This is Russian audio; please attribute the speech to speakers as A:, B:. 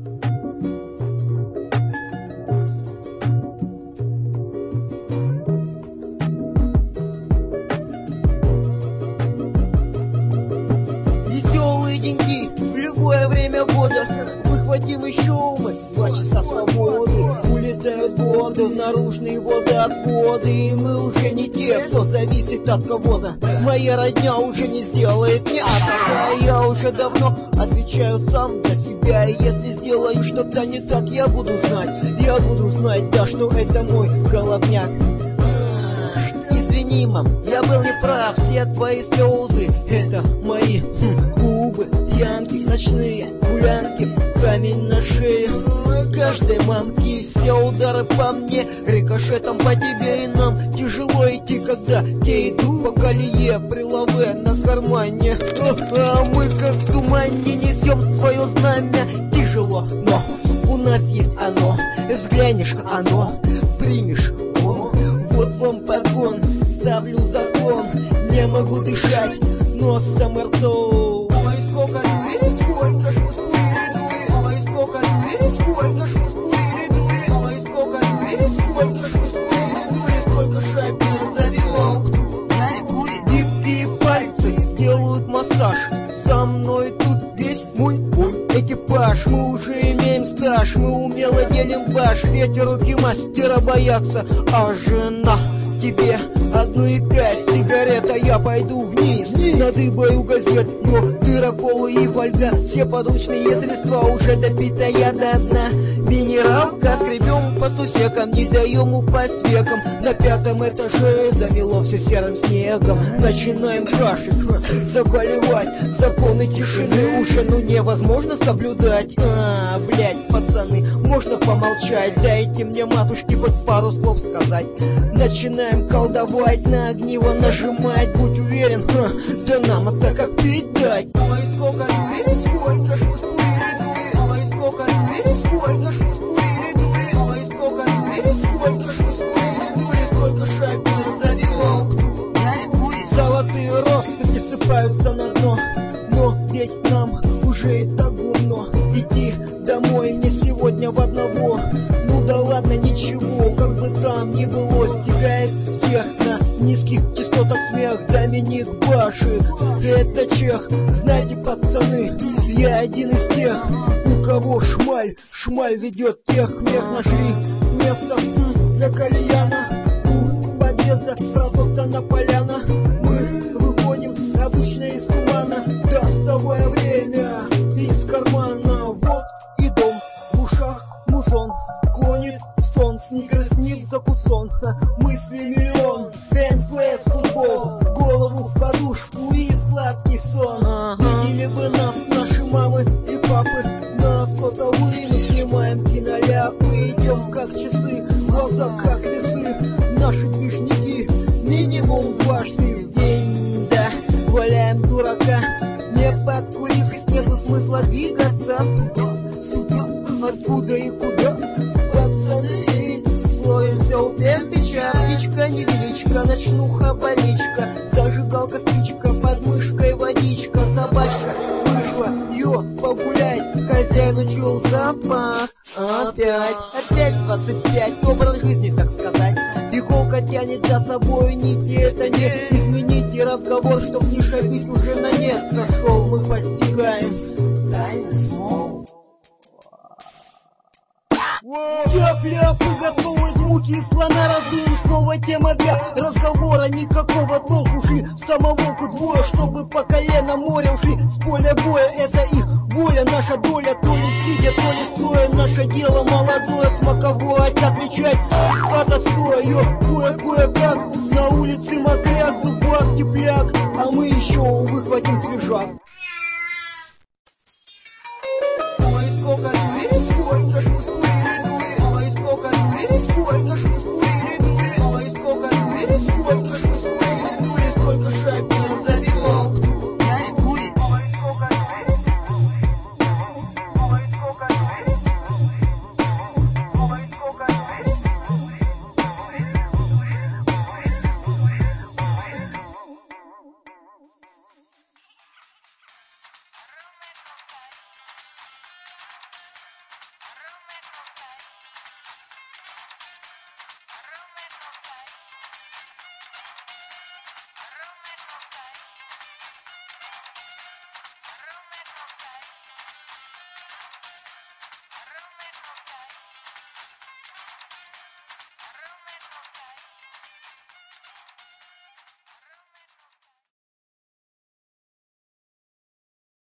A: Веселые деньги в любое время года. Выхватим еще мы 2 часа свободы. Улетают годы в наружные водоотводы, и мы уже не те, кто зависит от кого-то. Моя родня уже не сделает мне, а тогда я уже давно отвечаю сам за себя. И если сделаю что-то не так, я буду знать, да, что это мой головняк. Извини, мам, я был неправ, все твои слезы — это мои клубы, пьянки, ночные гулянки, камень на шее каждой мамки. Все удары по мне, рикошетом по тебе, и нам тяжело идти, когда я иду по колее, прилаве на кармане. А мы как в тумане несем свое знамя. Тяжело, но у нас есть оно. Взглянешь, оно, примешь, о. Вот вам подгон, ставлю заслон, не могу дышать носом и ртом. Ой, сколько людей, сколько ж мы скурили дури. Ой, сколько людей, сколько ж мы скурили дури. Ой, сколько людей, сколько ж мы скурили дури. Сколько шайб я завивал, я и курит. Гибкие пальцы делают массаж. Со мной тут весь мой экипаж. Мы уже имеем стаж, мы умело делим баш. Эти руки мастера боятся, а жена тебе 1,5 сигарет, а я пойду вниз. Надыбаю газет, но дыра, колы и фольга. Все подручные средства уже допитая до дна. Минералка, скребем по сусекам, не даем упасть веком. На 5-м этаже замело все серым снегом. Начинаем крашить, заболевать. Законы тишины уже невозможно соблюдать. Блять, пацаны, можно помолчать? Дайте мне, матушки, хоть пару слов сказать. Начинаем колдовать, на огниво нажимать. Будь уверен, да нам это как пить дать. Ой, сколько людей, сколько ж мы скурили дури. Ой, сколько людей, сколько ж мы скурили дури. Ой, сколько людей, сколько ж мы скурили дури. Сколько шайб я завивал, я и курит. Золотые россыпи сыпаются на дно, но ведь нам уже и так гумно. Идти домой мне сегодня в одного. Ну да ладно, ничего, как бы там ни было, стигает всех на низких частотах смех. Доминик Башик, это чех. Знаете, пацаны, я один из тех, у кого шмаль ведет тех. Мех нашли место для кальяна у подъезда протоптана поляна. Мы выходим обычно из тумана, доставая время из кармана. Вот и дом, в ушах музон, клонит в сон, сникерс не в закусон. Мысли миллион, НФС, футбол, голову в подушку и сладкий сон. Видели бы нас наши мамы и папы, на сотовые мы снимаем киноляпы. Идем как часы, глаза как весы, наши движники минимум дважды в день. Да, валяем дурака, не подкурившись, нету смысла двигаться туда-сюда, откуда и куда. Пацаны, слоимся у Петыча, птичка невеличка, ночнуха больничка, зажигалка, спичка, под мышкой водичка. Собачка вышла, ее погулять, хозяин учил запах. Опять 25, образ жизни, так сказать. Иголка тянет за собой нити, это не измените разговор, чтоб не шабить уже на нет сошел. Мы постигаем тайны снов. Тяп-ляп, и готовы звуки из слона раздуем. Снова тема для разговора, никакого толку. Шли в самоволку двое, чтобы по колено море ушли с поля боя. Это их воля, наша доля, то ли сидя, то ли стоя. Наше дело молодое, смаковать, отличать от отстоя. Кое-как на улице мокряк, дубак, тепляк, а мы еще выхватим свежак.